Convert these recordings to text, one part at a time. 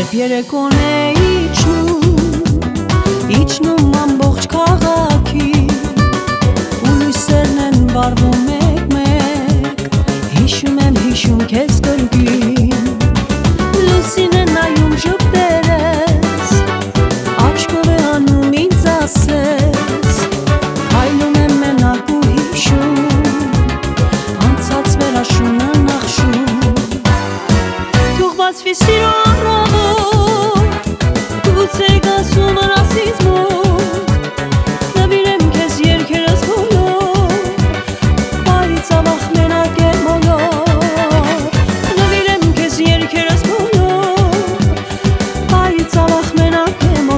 Երեկոն է իջնում ամբողջ քաղաքի ու լույսերն են վառվում մեկ-մեկ, հիշում քեզ կրկին, լուսին է նայում ժպտերես, աչքով է անում ինձ ասես, քայլում եմ մենակ ու հիշում, անցած վերաշունը նախշում, թող բացվի սիրո առավոտ, գուցե գասում անասից մոտ, նվիրեմ քեզ երգերս բոլոր, բայց ավախ մենակ եմ բոլոր, նվիրեմ քեզ երգերս բոլոր, բայց ավախ մենակ եմ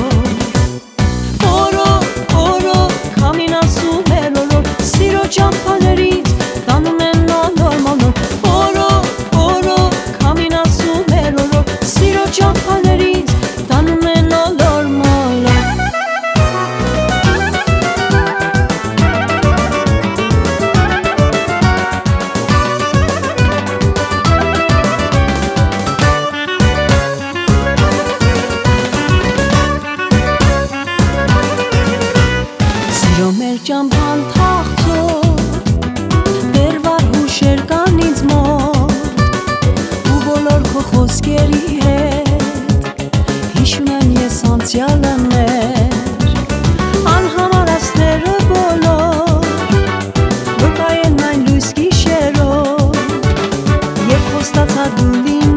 բոլոր, օրոր, քամին ասում էր օրոր, սիրո ճամփաներից տանում են ոլոր, օրոր, քամին ասում էր օրոր, սիրո ճամփաներից տանում են ոլոր մոլոր։ Սիրո մեր ճամփան թախծոտ, դեռվար հուշեր կան ինձ մոտ, ու բոլոր քո խոսքերի հետ, հիշում եմ ես անցյալը մեր, անհամար աստղերը բոլոր, վկայեն այն լույս գիշերով, երբ խոստացա դու լինել